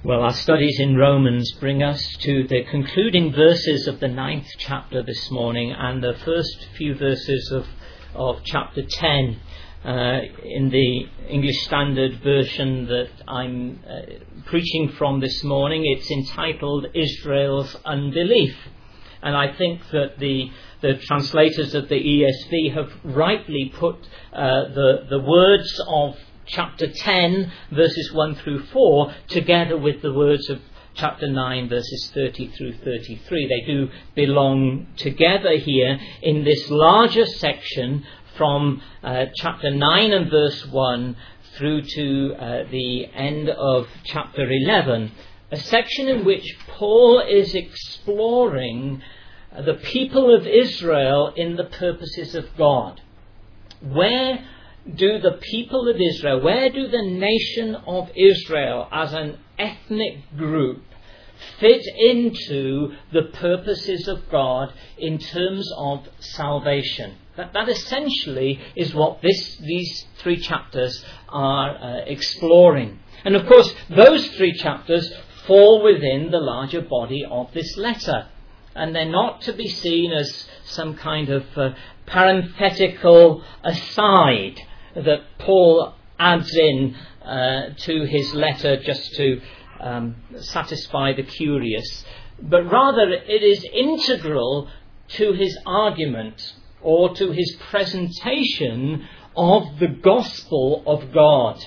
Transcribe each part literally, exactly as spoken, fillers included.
Well, our studies in Romans bring us to the concluding verses of the ninth chapter this morning and the first few verses of, of chapter ten. Uh, in the English Standard Version that I'm uh, preaching from this morning, it's entitled Israel's Unbelief. And I think that the the translators of the E S V have rightly put uh, the, the words of chapter ten, verses one through four, together with the words of chapter nine, verses thirty through thirty-three. They do belong together here in this larger section from uh, chapter nine and verse one through to uh, the end of chapter eleven. A section in which Paul is exploring the people of Israel in the purposes of God. Where do the people of Israel, where do the nation of Israel as an ethnic group fit into the purposes of God in terms of salvation? That, that essentially is what this, these three chapters are uh, exploring. And of course, those three chapters fall within the larger body of this letter. And they're not to be seen as some kind of uh, parenthetical aside that Paul adds in uh, to his letter just to um, satisfy the curious. But rather it is integral to his argument or to his presentation of the gospel of God.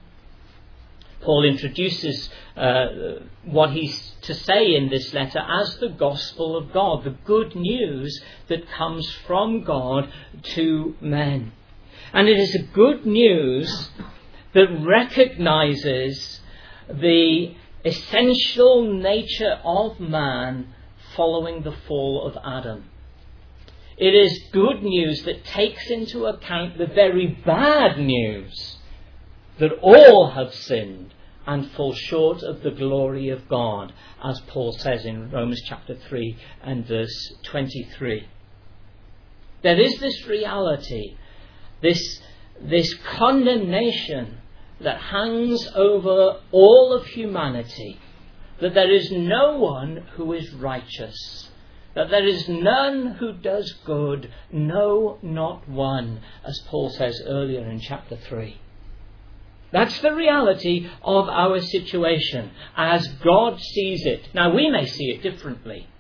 Paul introduces uh, what he's to say in this letter as the gospel of God, the good news that comes from God to men. And it is a good news that recognizes the essential nature of man following the fall of Adam. It is good news that takes into account the very bad news that all have sinned and fall short of the glory of God, as Paul says in Romans chapter three and verse twenty-three. There is this reality, this, this condemnation that hangs over all of humanity, that there is no one who is righteous, that there is none who does good, no, not one, as Paul says earlier in chapter three. That's the reality of our situation as God sees it. Now, we may see it differently.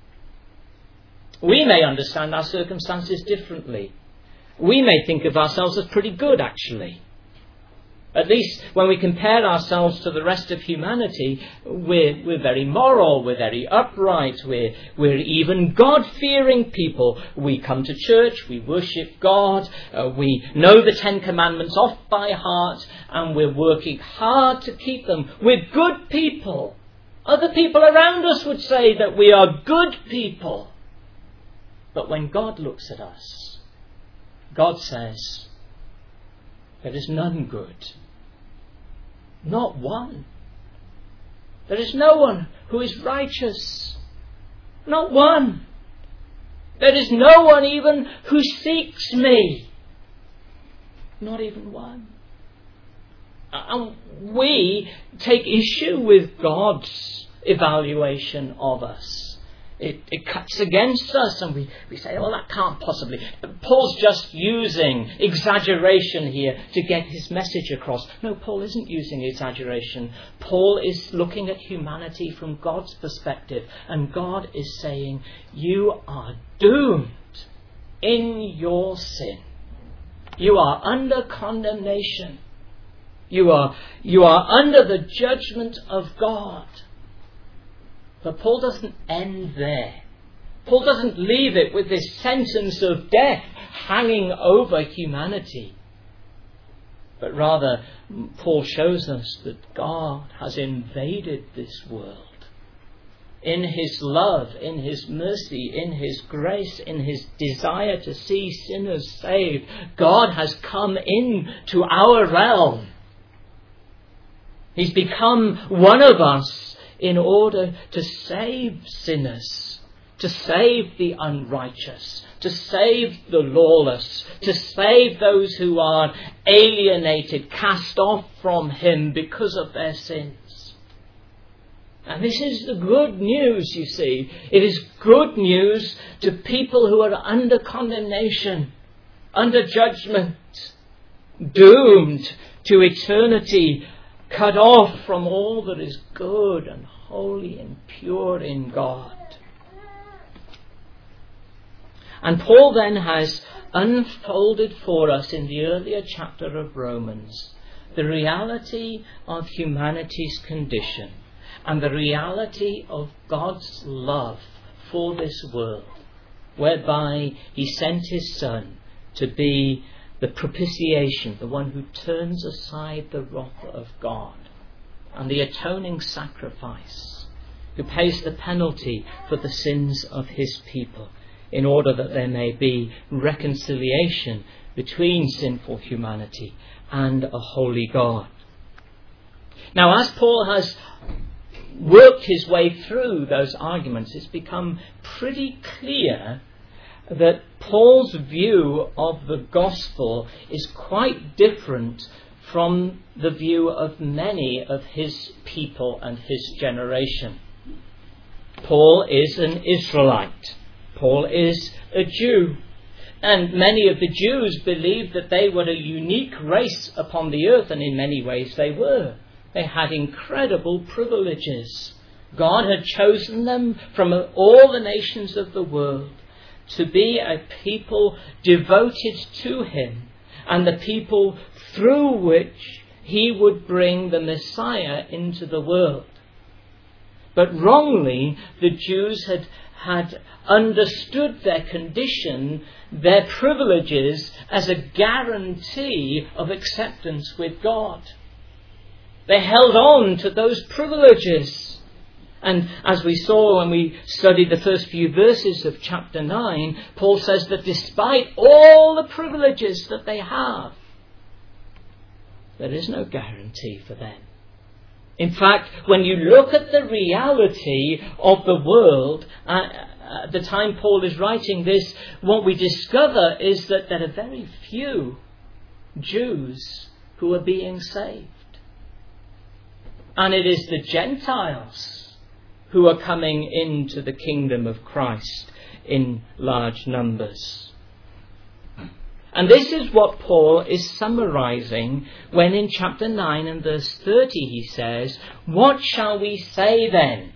We may understand our circumstances differently. We may think of ourselves as pretty good, actually. At least when we compare ourselves to the rest of humanity, we're, we're very moral, we're very upright, we're, we're even God-fearing people. We come to church, we worship God, uh, we know the Ten Commandments off by heart, and we're working hard to keep them. We're good people. Other people around us would say that we are good people. But when God looks at us, God says, there is none good. Not one. There is no one who is righteous. Not one. There is no one even who seeks me. Not even one. And we take issue with God's evaluation of us. It, it cuts against us and we, we say, oh, that can't possibly. Paul's just using exaggeration here to get his message across. No, Paul isn't using exaggeration. Paul is looking at humanity from God's perspective, and God is saying, you are doomed in your sin. You are under condemnation. You are, you are under the judgment of God. But Paul doesn't end there. Paul doesn't leave it with this sentence of death hanging over humanity. But rather, Paul shows us that God has invaded this world. In his love, in his mercy, in his grace, in his desire to see sinners saved, God has come into our realm. He's become one of us in order to save sinners, to save the unrighteous, to save the lawless, to save those who are alienated, cast off from him because of their sins. And this is the good news, you see. It is good news to people who are under condemnation, under judgment, doomed to eternity, cut off from all that is good and holy and pure in God. And Paul then has unfolded for us in the earlier chapter of Romans the reality of humanity's condition and the reality of God's love for this world, whereby he sent his Son to be the propitiation, the one who turns aside the wrath of God, and the atoning sacrifice, who pays the penalty for the sins of his people, in order that there may be reconciliation between sinful humanity and a holy God. Now, as Paul has worked his way through those arguments, it's become pretty clear that Paul's view of the gospel is quite different from the view of many of his people and his generation. Paul is an Israelite. Paul is a Jew. And many of the Jews believed that they were a unique race upon the earth, and in many ways they were. They had incredible privileges. God had chosen them from all the nations of the world to be a people devoted to him, and the people through which he would bring the Messiah into the world. But wrongly, the Jews had, had understood their condition, their privileges, as a guarantee of acceptance with God. They held on to those privileges. And as we saw when we studied the first few verses of chapter nine, Paul says that despite all the privileges that they have, there is no guarantee for them. In fact, when you look at the reality of the world, uh, at the time Paul is writing this, what we discover is that there are very few Jews who are being saved. And it is the Gentiles who are coming into the kingdom of Christ in large numbers. And this is what Paul is summarizing when in chapter nine and verse thirty he says, "What shall we say then?"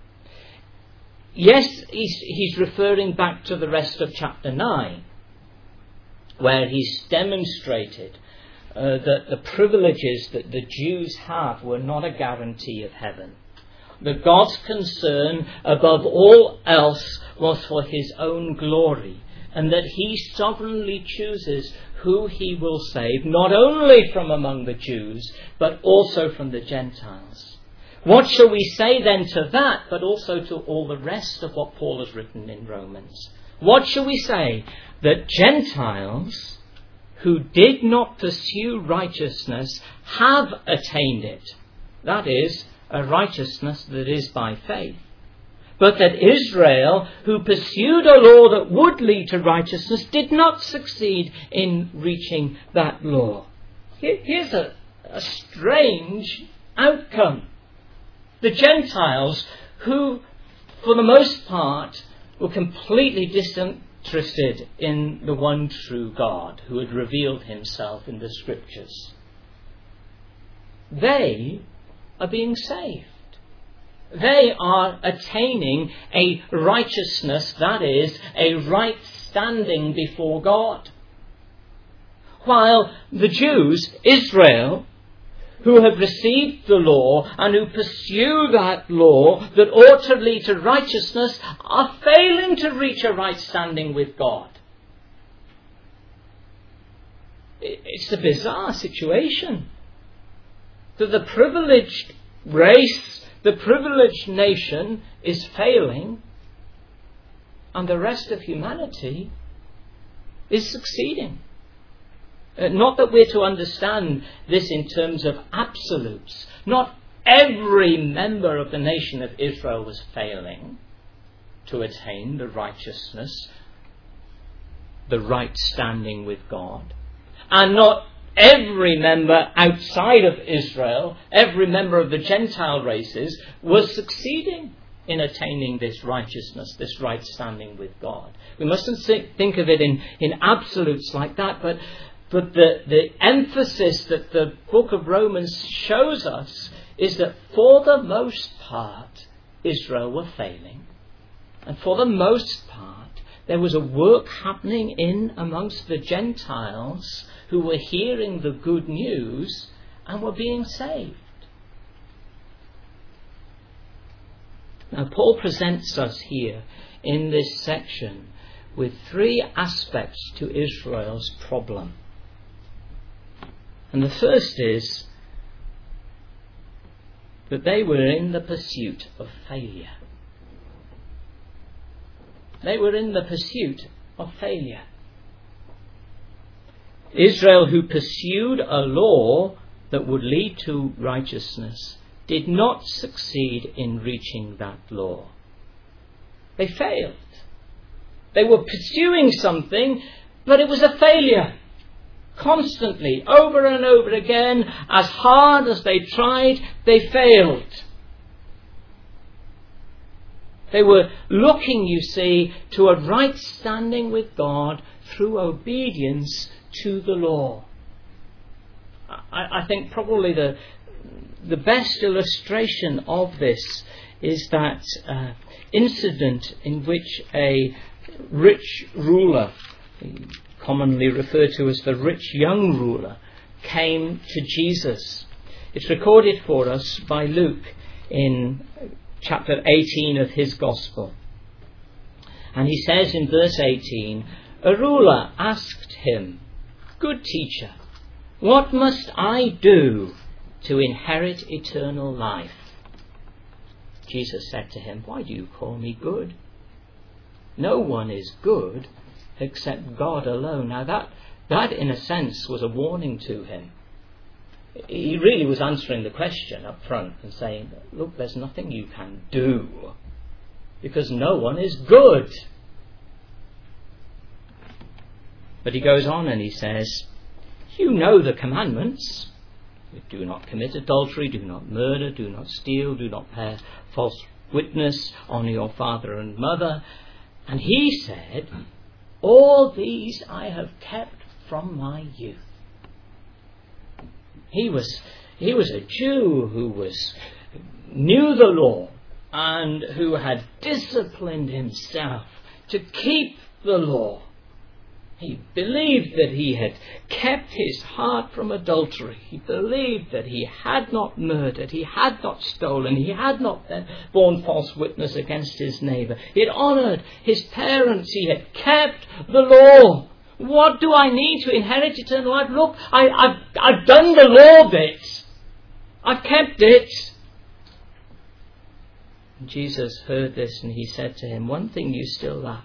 Yes, he's, he's referring back to the rest of chapter nine, where he's demonstrated uh, that the privileges that the Jews have were not a guarantee of heaven. That God's concern above all else was for his own glory, and that he sovereignly chooses who he will save, not only from among the Jews, but also from the Gentiles. What shall we say then to that, but also to all the rest of what Paul has written in Romans? What shall we say? That Gentiles who did not pursue righteousness have attained it. That is, a righteousness that is by faith. But that Israel, who pursued a law that would lead to righteousness, did not succeed in reaching that law. Here's a, a strange outcome. The Gentiles, who for the most part were completely disinterested in the one true God who had revealed himself in the Scriptures, they are being saved. They are attaining a righteousness, that is, a right standing before God. While the Jews, Israel, who have received the law and who pursue that law that ought to lead to righteousness, are failing to reach a right standing with God. It's a bizarre situation. That the privileged race, the privileged nation is failing, and the rest of humanity is succeeding. Uh, not that we're to understand this in terms of absolutes. Not every member of the nation of Israel was failing to attain the righteousness, the right standing with God. And not every member outside of Israel, every member of the Gentile races, was succeeding in attaining this righteousness, this right standing with God. We mustn't think of it in, in absolutes like that, but, but the, the emphasis that the book of Romans shows us is that for the most part, Israel were failing. And for the most part, there was a work happening in amongst the Gentiles who were hearing the good news and were being saved. Now, Paul presents us here in this section with three aspects to Israel's problem. And the first is that they were in the pursuit of failure. They were in the pursuit of failure. Israel, who pursued a law that would lead to righteousness, did not succeed in reaching that law. They failed. They were pursuing something, but it was a failure. Constantly, over and over again, as hard as they tried, they failed. They were looking, you see, to a right standing with God through obedience to the law. I, I think probably the the best illustration of this is that uh, incident in which a rich ruler, commonly referred to as the rich young ruler, came to Jesus. It's recorded for us by Luke in chapter eighteen of his Gospel. And he says in verse eighteen, a ruler asked him, "Good teacher, what must I do to inherit eternal life?" Jesus said to him, "Why do you call me good? No one is good except God alone." Now that, that in a sense was a warning to him. He really was answering the question up front and saying, look, there's nothing you can do because no one is good. But he goes on and he says, you know the commandments. Do not commit adultery, do not murder, do not steal, do not bear false witness, honour your father and mother. And he said, all these I have kept from my youth. He was, he was a Jew who was knew the law and who had disciplined himself to keep the law. He believed that he had kept his heart from adultery. He believed that he had not murdered, he had not stolen, he had not borne false witness against his neighbour. He had honoured his parents, he had kept the law. What do I need to inherit eternal life? Look, I, I've, I've done the law bit. I've kept it. And Jesus heard this and he said to him, one thing you still lack.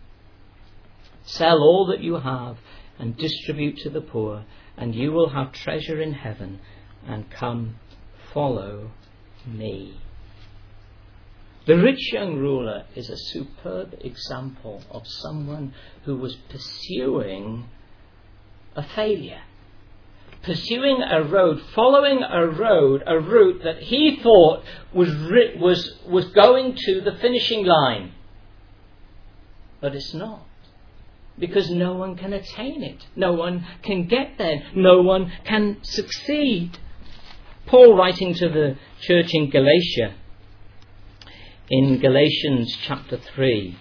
Sell all that you have and distribute to the poor, and you will have treasure in heaven, and come, follow me. The rich young ruler is a superb example of someone who was pursuing a failure. Pursuing a road, following a road, a route that he thought was, was, was going to the finishing line. But it's not. Because no one can attain it. No one can get there. No one can succeed. Paul, writing to the church in Galatia, in Galatians chapter three,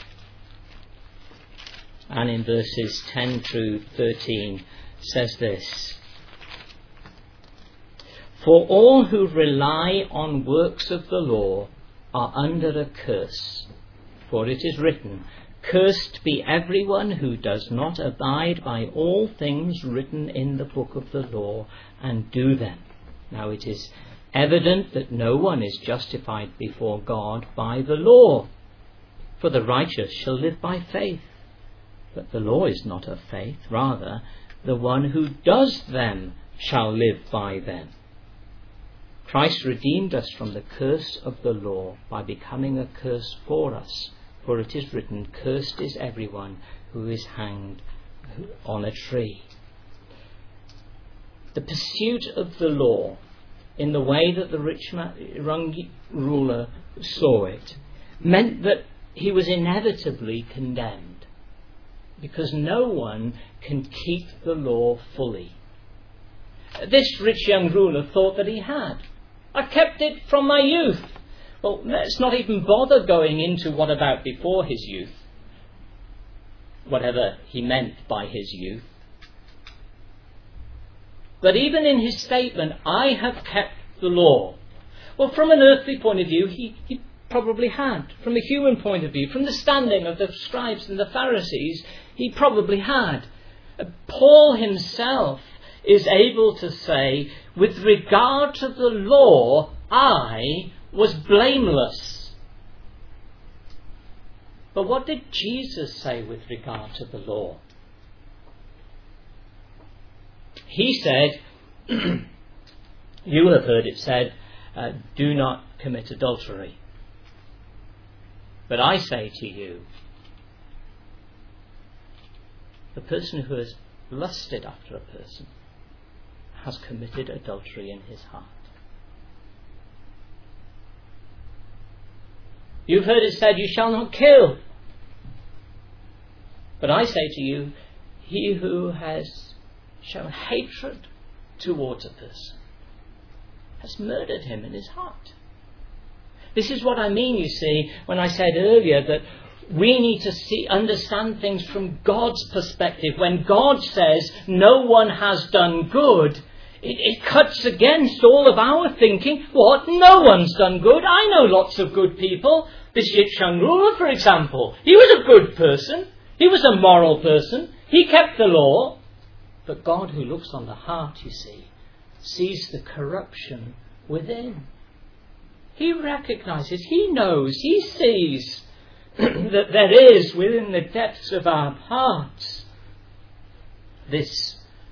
and in verses ten through thirteen, says this: for all who rely on works of the law are under a curse. For it is written, cursed be everyone who does not abide by all things written in the book of the law and do them. Now it is evident that no one is justified before God by the law, for the righteous shall live by faith. But the law is not of faith, rather the one who does them shall live by them. Christ redeemed us from the curse of the law by becoming a curse for us. For it is written, cursed is everyone who is hanged on a tree. the pursuit of the law in the way that the rich man, young ruler saw it meant that he was inevitably condemned, because no one can keep the law fully. This rich young ruler thought that he had. I kept it from my youth. Well, let's not even bother going into what about before his youth, whatever he meant by his youth. But even in his statement, I have kept the law. Well, from an earthly point of view, he, he probably had. From a human point of view, from the standing of the scribes and the Pharisees, he probably had. Paul himself is able to say, with regard to the law, I was blameless. But what did Jesus say with regard to the law? He said, you have heard it said, uh, do not commit adultery. But I say to you, the person who has lusted after a person has committed adultery in his heart. You've heard it said, you shall not kill. But I say to you, he who has shown hatred towards a person has murdered him in his heart. This is what I mean, you see, when I said earlier that we need to see, understand things from God's perspective. When God says no one has done good, it, it cuts against all of our thinking. What? No one's done good. I know lots of good people. This rich young ruler, for example, he was a good person. He was a moral person. He kept the law. But God, who looks on the heart, you see, sees the corruption within. He recognizes, he knows, he sees that there is within the depths of our hearts this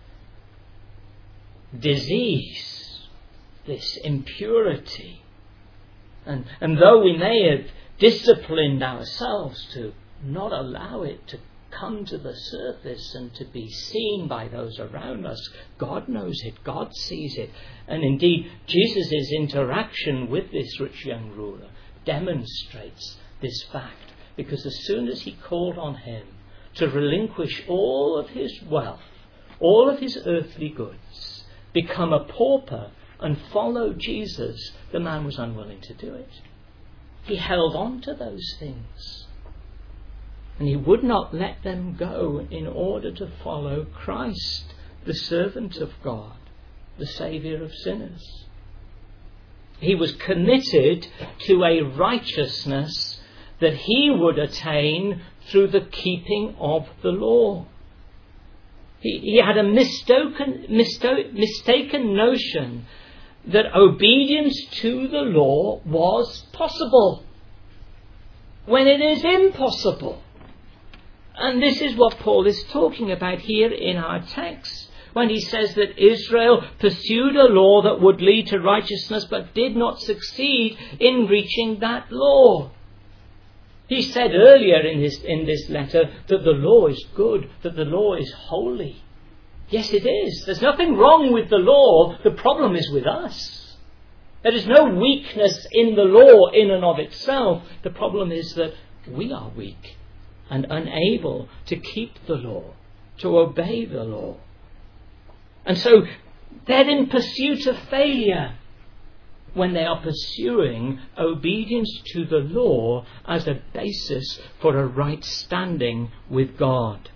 disease, this impurity. And, and though we may have disciplined ourselves to not allow it to come to the surface and to be seen by those around us, God knows it, God sees it. And indeed, Jesus' interaction with this rich young ruler demonstrates this fact, because as soon as he called on him to relinquish all of his wealth, all of his earthly goods, become a pauper and follow Jesus, the man was unwilling to do it. He held on to those things. And he would not let them go in order to follow Christ, the servant of God, the Saviour of sinners. He was committed to a righteousness that he would attain through the keeping of the law. He, he had a mistaken, misto- mistaken notion that obedience to the law was possible, when it is impossible. And this is what Paul is talking about here in our text, when he says that Israel pursued a law that would lead to righteousness but did not succeed in reaching that law. He said earlier in, his, in this letter that the law is good, that the law is holy. Yes, it is. There's nothing wrong with the law. The problem is with us. There is no weakness in the law in and of itself. The problem is that we are weak and unable to keep the law, to obey the law. And so they're in pursuit of failure when they are pursuing obedience to the law as a basis for a right standing with God.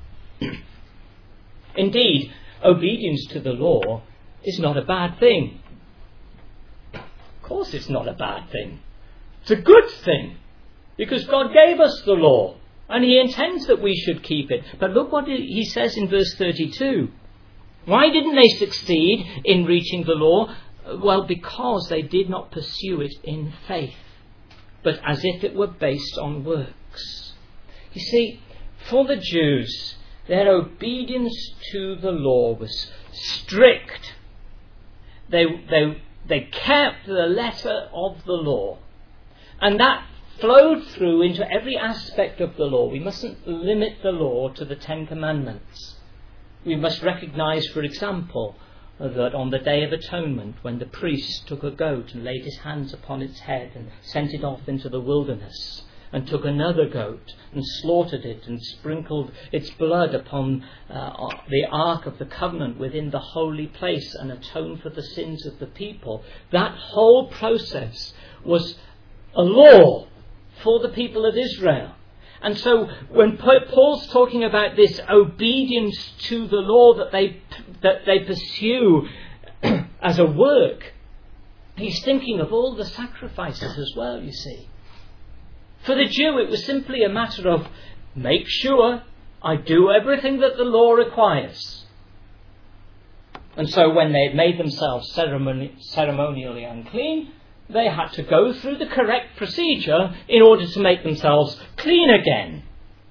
Indeed, obedience to the law is not a bad thing. Of course it's not a bad thing. It's a good thing, because God gave us the law. And he intends that we should keep it. But look what he says in verse thirty-two. Why didn't they succeed in reaching the law? Well, because they did not pursue it in faith, but as if it were based on works. You see, for the Jews, their obedience to the law was strict. They, they, they kept the letter of the law. And that flowed through into every aspect of the law. We mustn't limit the law to the Ten Commandments. We must recognize, for example, that on the Day of Atonement, when the priest took a goat and laid his hands upon its head and sent it off into the wilderness, and took another goat and slaughtered it and sprinkled its blood upon uh, the Ark of the Covenant within the holy place and atoned for the sins of the people, that whole process was a law for the people of Israel. And so when Paul's talking about this obedience to the law that they that they pursue as a work, he's thinking of all the sacrifices as well, you see. For the Jew, it was simply a matter of, make sure I do everything that the law requires. And so when they had made themselves ceremoni- ceremonially unclean, they had to go through the correct procedure in order to make themselves clean again.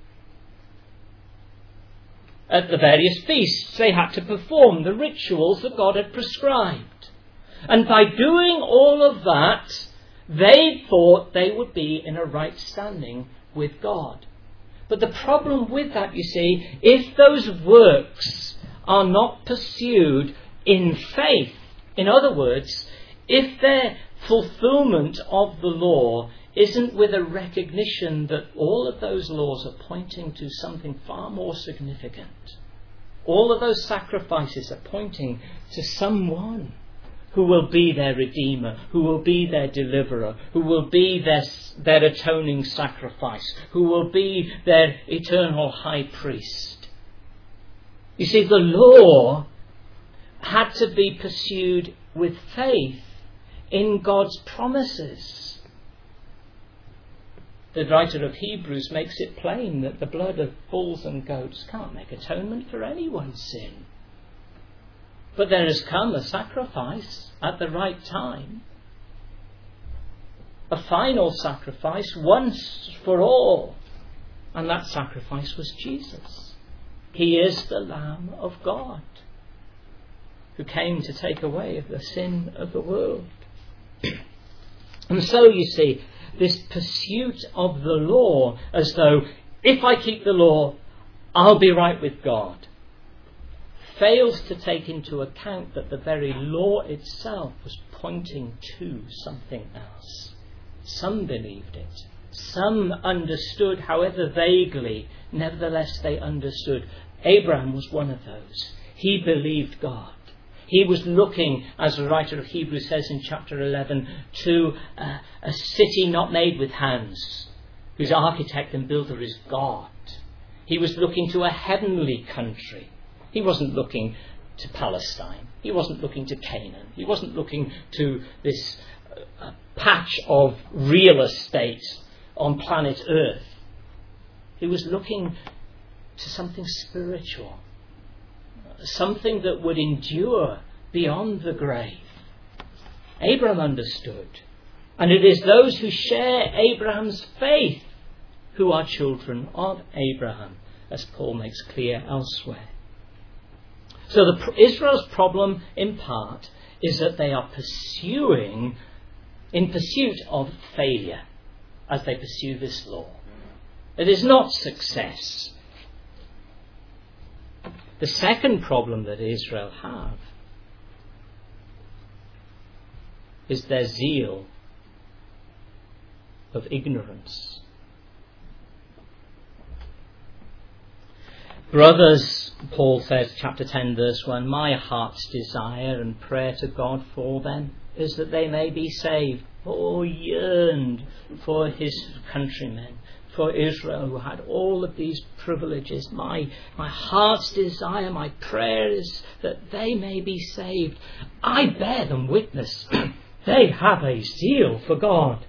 At the various feasts, they had to perform the rituals that God had prescribed. And by doing all of that, they thought they would be in a right standing with God. But the problem with that, you see, if those works are not pursued in faith, in other words, if their fulfillment of the law isn't with a recognition that all of those laws are pointing to something far more significant, all of those sacrifices are pointing to someone who will be their Redeemer, who will be their Deliverer, who will be their, their atoning sacrifice, who will be their eternal High Priest. You see, the law had to be pursued with faith in God's promises. The writer of Hebrews makes it plain that the blood of bulls and goats can't make atonement for anyone's sin. But there has come a sacrifice at the right time. A final sacrifice once for all. And that sacrifice was Jesus. He is the Lamb of God who came to take away the sin of the world. And so you see, this pursuit of the law as though if I keep the law, I'll be right with God, fails to take into account that the very law itself was pointing to something else. Some believed it. Some understood, however vaguely, nevertheless they understood. Abraham was one of those. He believed God. He was looking, as the writer of Hebrews says in chapter eleven, to uh, a city not made with hands, whose architect and builder is God. He was looking to a heavenly country. He wasn't looking to Palestine. He wasn't looking to Canaan. He wasn't looking to this uh, patch of real estate on planet Earth. He was looking to something spiritual, something that would endure beyond the grave. Abraham understood. And it is those who share Abraham's faith who are children of Abraham, as Paul makes clear elsewhere. So the, Israel's problem, in part, is that they are pursuing, in pursuit of failure, as they pursue this law. It is not success. The second problem that Israel have is their zeal of ignorance. Brothers, Paul says, chapter ten, verse one, my heart's desire and prayer to God for them is that they may be saved. Paul yearned for his countrymen, for Israel, who had all of these privileges. My, my heart's desire, my prayer is that they may be saved. I bear them witness. They have a zeal for God.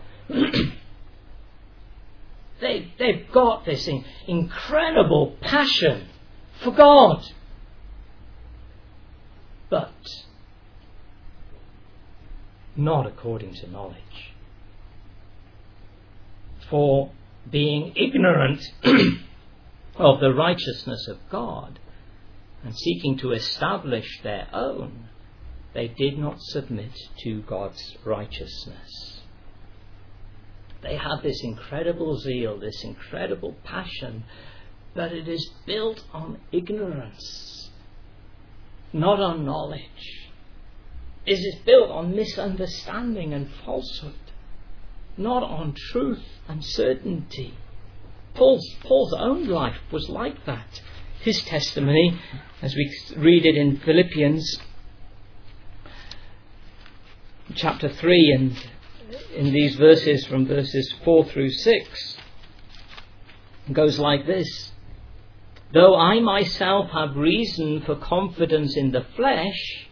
they, they've got this in, incredible passion for God. But not according to knowledge. For being ignorant of the righteousness of God and seeking to establish their own, they did not submit to God's righteousness. They have this incredible zeal, this incredible passion, but it is built on ignorance. not on knowledge? Is it built on misunderstanding and falsehood, not on truth and certainty? Paul's, Paul's own life was like that. His testimony, as we read it in Philippians chapter three, and in these verses from verses four through six, goes like this: though I myself have reason for confidence in the flesh,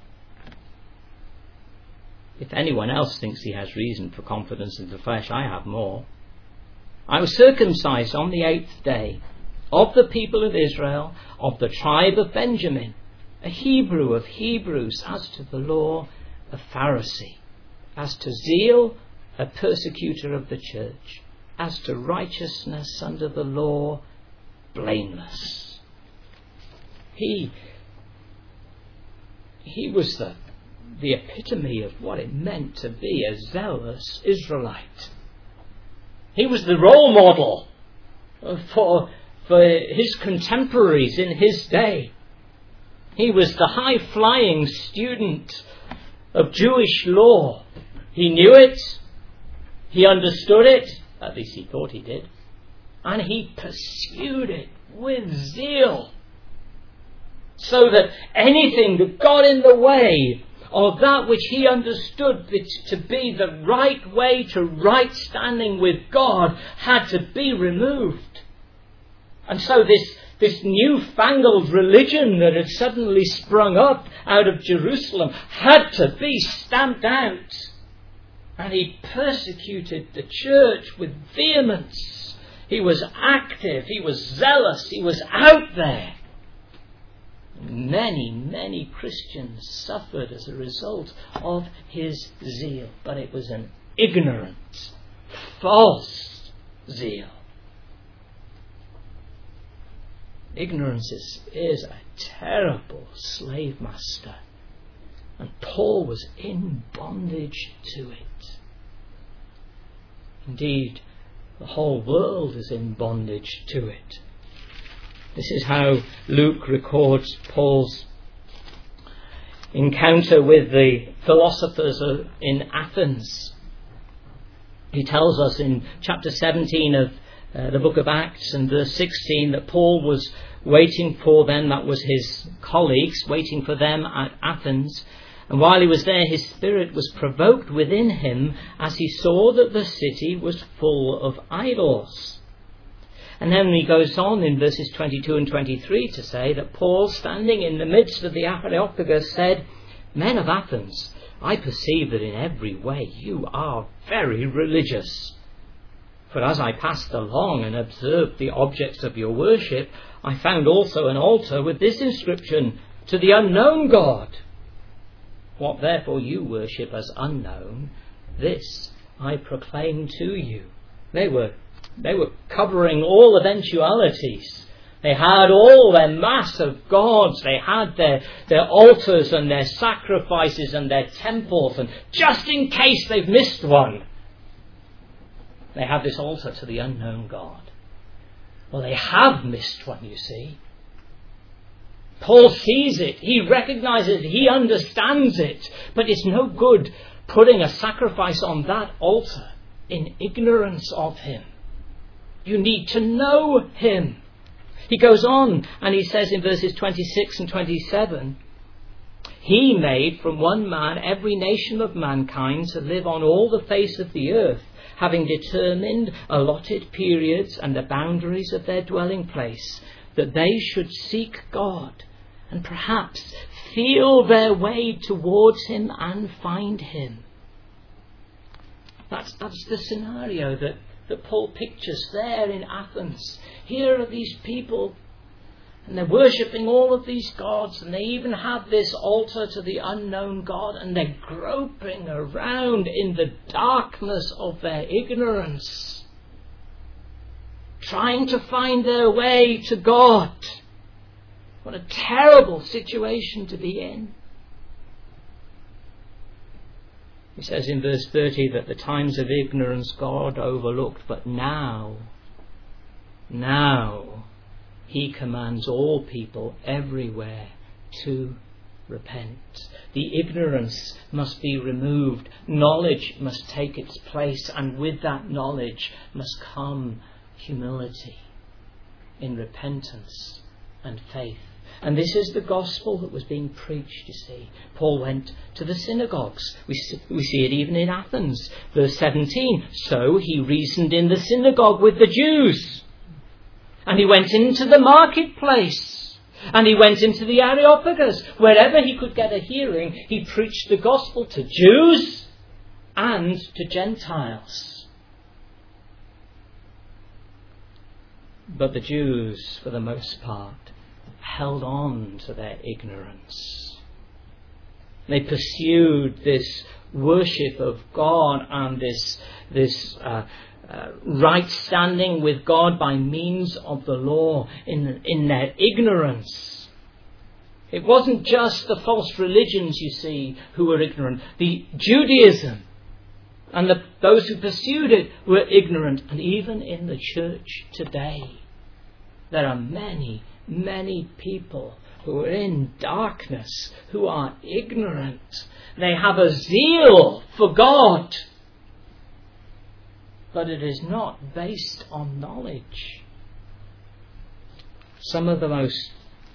if anyone else thinks he has reason for confidence in the flesh, I have more. I was circumcised on the eighth day, of the people of Israel, of the tribe of Benjamin, a Hebrew of Hebrews, as to the law, a Pharisee, as to zeal, a persecutor of the church, as to righteousness under the law, blameless. He, he was the, the epitome of what it meant to be a zealous Israelite. He was the role model for, for his contemporaries in his day. He was the high-flying student of Jewish law. He knew it. He understood it. At least he thought he did. And he pursued it with zeal, so that anything that got in the way of that which he understood to be the right way to right standing with God had to be removed. And so this, this newfangled religion that had suddenly sprung up out of Jerusalem had to be stamped out. And he persecuted the church with vehemence. He was active, he was zealous, he was out there. Many, many Christians suffered as a result of his zeal. But it was an ignorant, false zeal. Ignorance is, is a terrible slave master. And Paul was in bondage to it. Indeed, the whole world is in bondage to it. This is how Luke records Paul's encounter with the philosophers in Athens. He tells us in chapter seventeen of uh, the book of Acts and verse sixteen that Paul was waiting for them, that was his colleagues, waiting for them at Athens. And while he was there, his spirit was provoked within him as he saw that the city was full of idols. And then he goes on in verses twenty-two and twenty-three to say that Paul, standing in the midst of the Areopagus, said, "Men of Athens, I perceive that in every way you are very religious. For as I passed along and observed the objects of your worship, I found also an altar with this inscription, 'To the unknown God.' What therefore you worship as unknown, this I proclaim to you." They were, they were covering all eventualities. They had all their mass of gods. They had their, their altars and their sacrifices and their temples. And just in case they've missed one, they have this altar to the unknown God. Well, they have missed one, you see. Paul sees it, he recognizes it, he understands it, but it's no good putting a sacrifice on that altar in ignorance of him. You need to know him. He goes on and he says in verses twenty-six and twenty-seven, "He made from one man every nation of mankind to live on all the face of the earth, having determined allotted periods and the boundaries of their dwelling place, that they should seek God and perhaps feel their way towards him and find him." That's, that's the scenario that, that Paul pictures there in Athens. Here are these people, and they're worshipping all of these gods, and they even have this altar to the unknown God, and they're groping around in the darkness of their ignorance, trying to find their way to God. What a terrible situation to be in. He says in verse thirty that the times of ignorance God overlooked, but now, now he commands all people everywhere to repent. The ignorance must be removed. Knowledge must take its place, and with that knowledge must come humility in repentance and faith. And this is the gospel that was being preached, you see. Paul went to the synagogues. We see, we see it even in Athens. Verse seventeen, so he reasoned in the synagogue with the Jews. And he went into the marketplace. And he went into the Areopagus. Wherever he could get a hearing, he preached the gospel to Jews and to Gentiles. But the Jews, for the most part, held on to their ignorance. They pursued this worship of God and this, this uh, uh, right standing with God by means of the law in, in their ignorance. It wasn't just the false religions, you see, who were ignorant. The Judaism and the, those who pursued it were ignorant. And even in the church today, there are many Many people who are in darkness, who are ignorant. They have a zeal for God, but it is not based on knowledge. Some of the most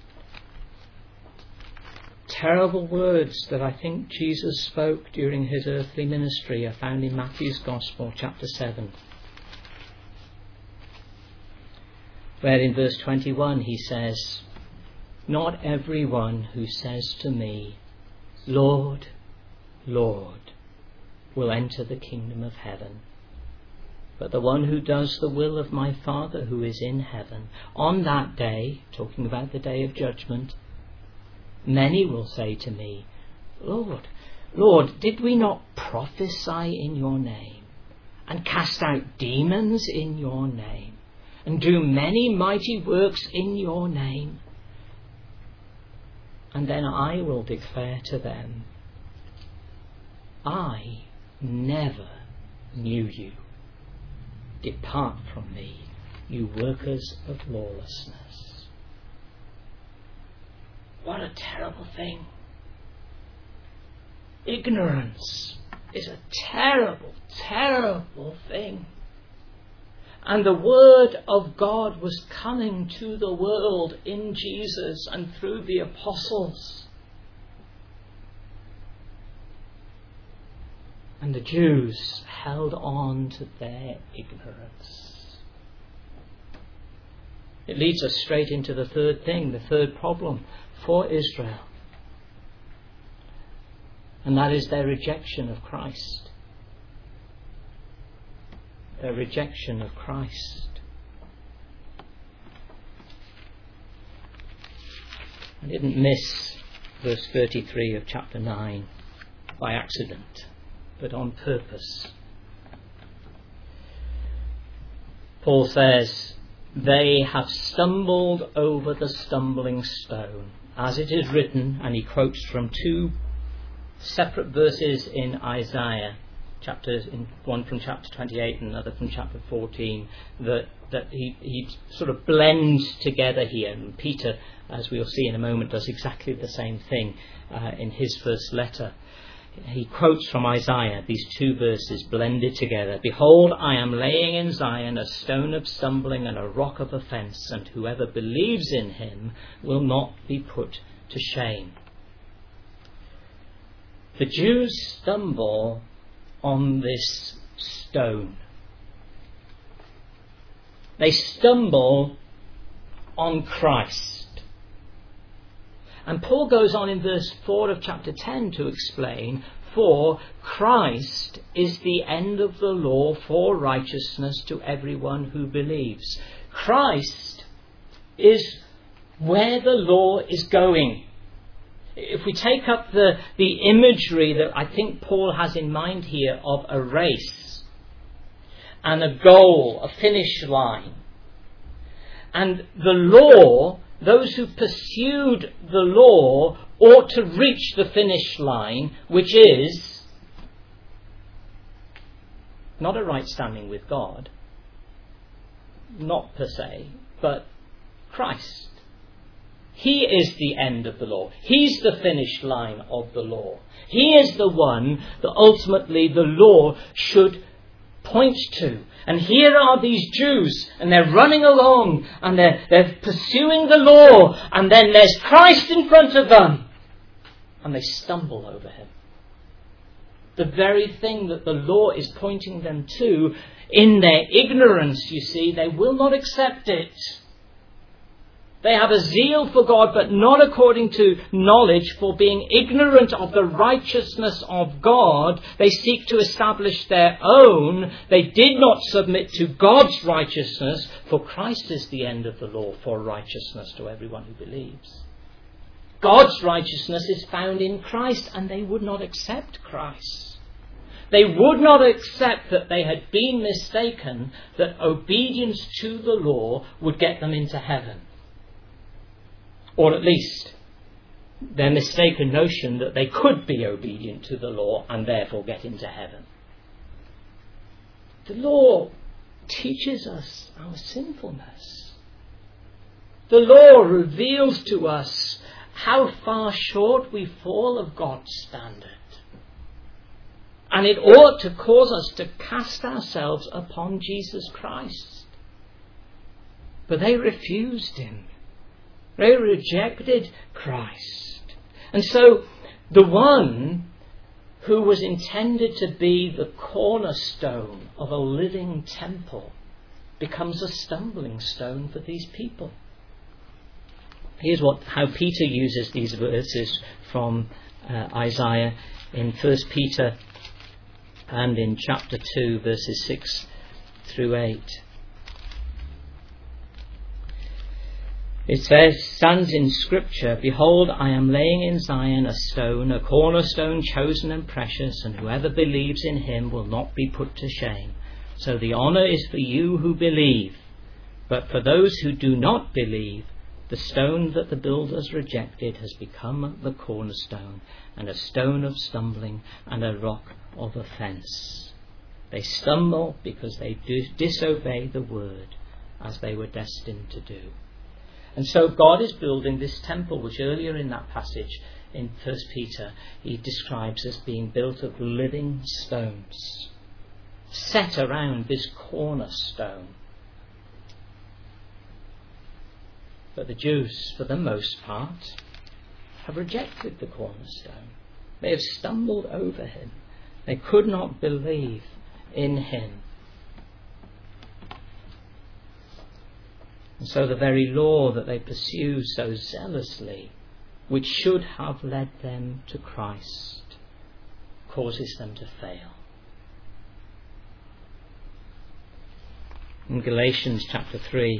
terrible words that I think Jesus spoke during his earthly ministry are found in Matthew's Gospel, chapter seven. Where in verse twenty-one he says, not everyone who says to me, Lord, Lord, will enter the kingdom of heaven, but the one who does the will of my Father who is in heaven. On that day, talking about the day of judgment, many will say to me, Lord, Lord, did we not prophesy in your name, and cast out demons in your name, and do many mighty works in your name? And then I will declare to them, I never knew you. Depart from me, you workers of lawlessness. What a terrible thing. Ignorance is a terrible, terrible thing. And the word of God was coming to the world in Jesus and through the apostles. And the Jews held on to their ignorance. It leads us straight into the third thing, the third problem for Israel. And that is their rejection of Christ. Their rejection of Christ. I didn't miss verse thirty-three of chapter nine by accident, but on purpose. Paul says, they have stumbled over the stumbling stone, as it is written, and he quotes from two separate verses in Isaiah. Chapters, in one from chapter twenty-eight and another from chapter fourteen, that, that he, he sort of blends together here. And Peter, as we'll see in a moment, does exactly the same thing uh, in his first letter. He quotes from Isaiah these two verses blended together. Behold, I am laying in Zion a stone of stumbling and a rock of offence, and whoever believes in him will not be put to shame. The Jews stumble on this stone. They stumble on Christ. And Paul goes on in verse four of chapter ten to explain, for Christ is the end of the law for righteousness to everyone who believes. Christ is where the law is going. If we take up the, the imagery that I think Paul has in mind here of a race and a goal, a finish line, and the law, those who pursued the law ought to reach the finish line, which is not a right standing with God, not per se, but Christ. He is the end of the law. He's the finish line of the law. He is the one that ultimately the law should point to. And here are these Jews, and they're running along, and they're, they're pursuing the law, and then there's Christ in front of them, and they stumble over him. The very thing that the law is pointing them to, in their ignorance, you see, they will not accept it. They have a zeal for God, but not according to knowledge, for being ignorant of the righteousness of God. They seek to establish their own. They did not submit to God's righteousness, for Christ is the end of the law for righteousness to everyone who believes. God's righteousness is found in Christ, and they would not accept Christ. They would not accept that they had been mistaken, that obedience to the law would get them into heaven. Or at least their mistaken notion that they could be obedient to the law and therefore get into heaven. The law teaches us our sinfulness. The law reveals to us how far short we fall of God's standard. And it ought to cause us to cast ourselves upon Jesus Christ. But they refused him. They rejected Christ. And so the one who was intended to be the cornerstone of a living temple becomes a stumbling stone for these people. Here's what how Peter uses these verses from uh, Isaiah in First Peter and in chapter two, verses six through eight. It says, stands in Scripture, "Behold, I am laying in Zion a stone, a cornerstone chosen and precious, and whoever believes in him will not be put to shame. So the honour is for you who believe. But for those who do not believe, the stone that the builders rejected has become the cornerstone, and a stone of stumbling, and a rock of offence. They stumble because they do disobey the word, as they were destined to do." And so God is building this temple, which earlier in that passage in First Peter he describes as being built of living stones, set around this cornerstone. But the Jews, for the most part, have rejected the cornerstone. They have stumbled over him. They could not believe in him. And so the very law that they pursue so zealously, which should have led them to Christ, causes them to fail. In Galatians chapter three,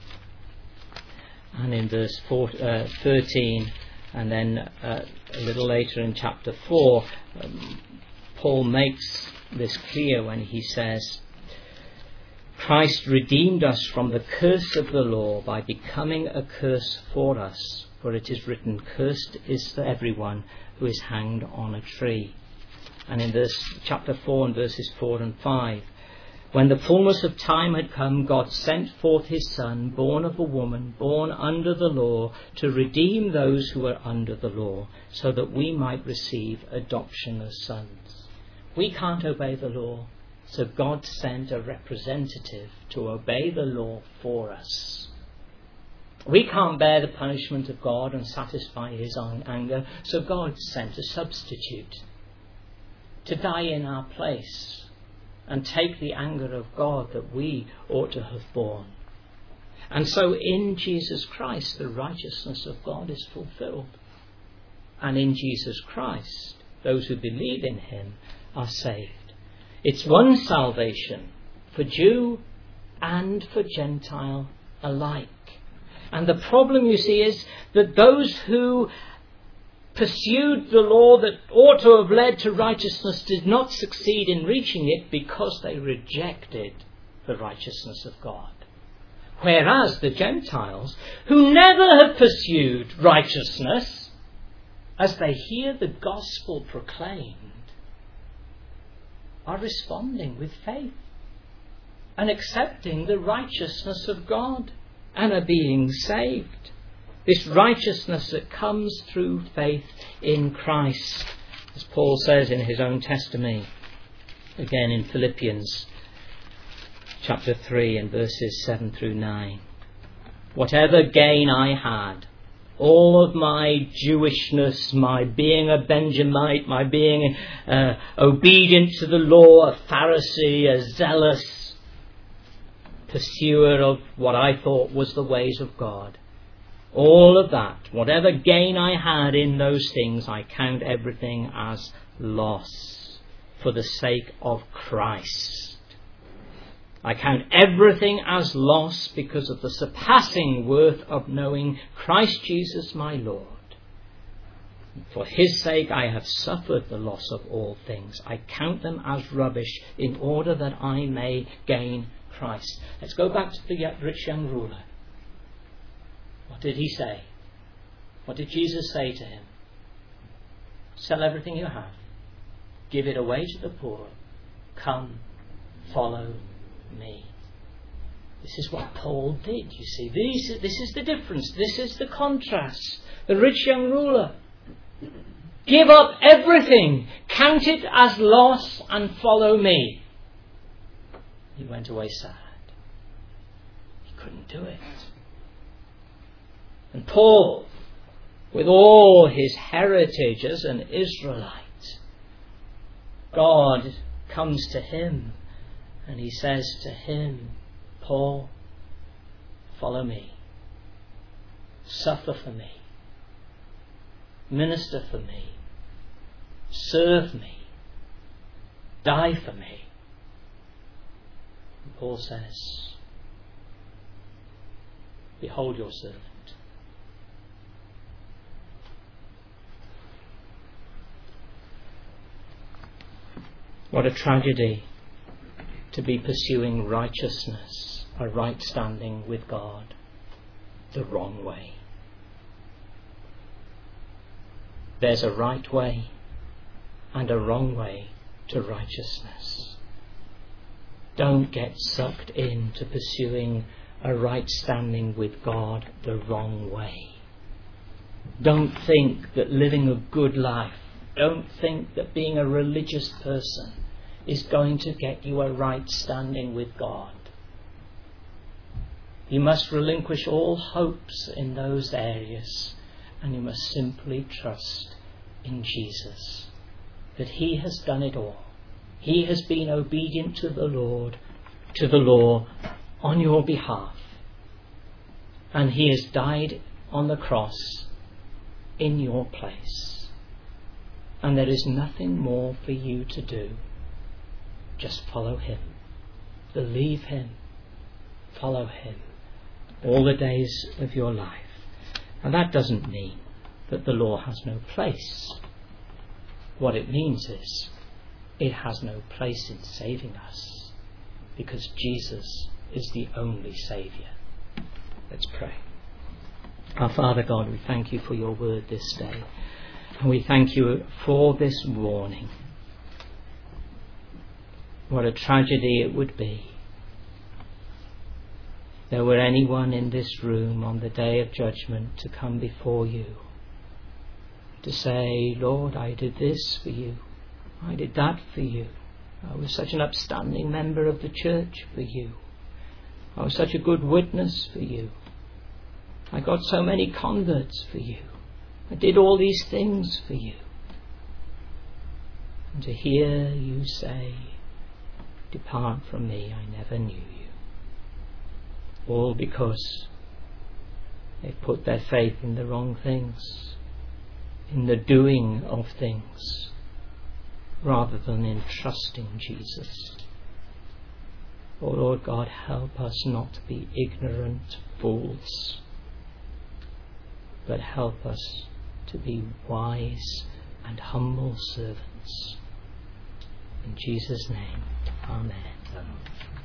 and in verse four, uh, thirteen, and then uh, a little later in chapter four, um, Paul makes this clear when he says, "Christ redeemed us from the curse of the law by becoming a curse for us. For it is written, cursed is everyone who is hanged on a tree." And in verse, chapter four and verses four and five, "When the fullness of time had come, God sent forth his Son, born of a woman, born under the law, to redeem those who were under the law, so that we might receive adoption as sons." We can't obey the law. So God sent a representative to obey the law for us. We can't bear the punishment of God and satisfy his own anger, so God sent a substitute to die in our place and take the anger of God that we ought to have borne. And so in Jesus Christ the righteousness of God is fulfilled. And in Jesus Christ those who believe in him are saved. It's one salvation for Jew and for Gentile alike. And the problem, you see, is that those who pursued the law that ought to have led to righteousness did not succeed in reaching it because they rejected the righteousness of God. Whereas the Gentiles, who never have pursued righteousness, as they hear the gospel proclaimed, are responding with faith and accepting the righteousness of God and are being saved. This righteousness that comes through faith in Christ, as Paul says in his own testimony, again in Philippians chapter three and verses seven through nine. Whatever gain I had, all of my Jewishness, my being a Benjamite, my being uh, obedient to the law, a Pharisee, a zealous pursuer of what I thought was the ways of God, all of that, whatever gain I had in those things, I count everything as loss for the sake of Christ. I count everything as loss because of the surpassing worth of knowing Christ Jesus my Lord. For his sake I have suffered the loss of all things. I count them as rubbish in order that I may gain Christ. Let's go back to the rich young ruler. What did he say? What did Jesus say to him? Sell everything you have. Give it away to the poor. Come, follow me. This is what Paul did, you see. This, this is the difference. This is the contrast. The rich young ruler. Give up everything. Count it as loss and follow me. He went away sad. He couldn't do it. And Paul, with all his heritage as an Israelite, God comes to him and he says to him, Paul, follow me. Suffer for me. Minister for me. Serve me. Die for me. And Paul says, behold your servant. What a tragedy to be pursuing righteousness, a right standing with God, the wrong way. There's a right way and a wrong way to righteousness. Don't get sucked into pursuing a right standing with God the wrong way. Don't think that living a good life, don't think that being a religious person is going to get you a right standing with God. You must relinquish all hopes in those areas, and you must simply trust in Jesus, that he has done it all. He has been obedient to the Lord, to the law, on your behalf. And he has died on the cross in your place. And there is nothing more for you to do. Just follow him. Believe him. Follow him all the days of your life. And that doesn't mean that the law has no place. What it means is it has no place in saving us, because Jesus is the only Saviour. Let's pray. Our Father God, we thank you for your word this day. And we thank you for this warning. What a tragedy it would be if there were anyone in this room on the day of judgment to come before you, to say, Lord, I did this for you. I did that for you. I was such an upstanding member of the church for you. I was such a good witness for you. I got so many converts for you. I did all these things for you. And to hear you say, depart from me, I never knew you. All because they put their faith in the wrong things, in the doing of things, rather than in trusting Jesus. Oh Lord God, help us not to be ignorant fools, but help us to be wise and humble servants. In Jesus' name, amen.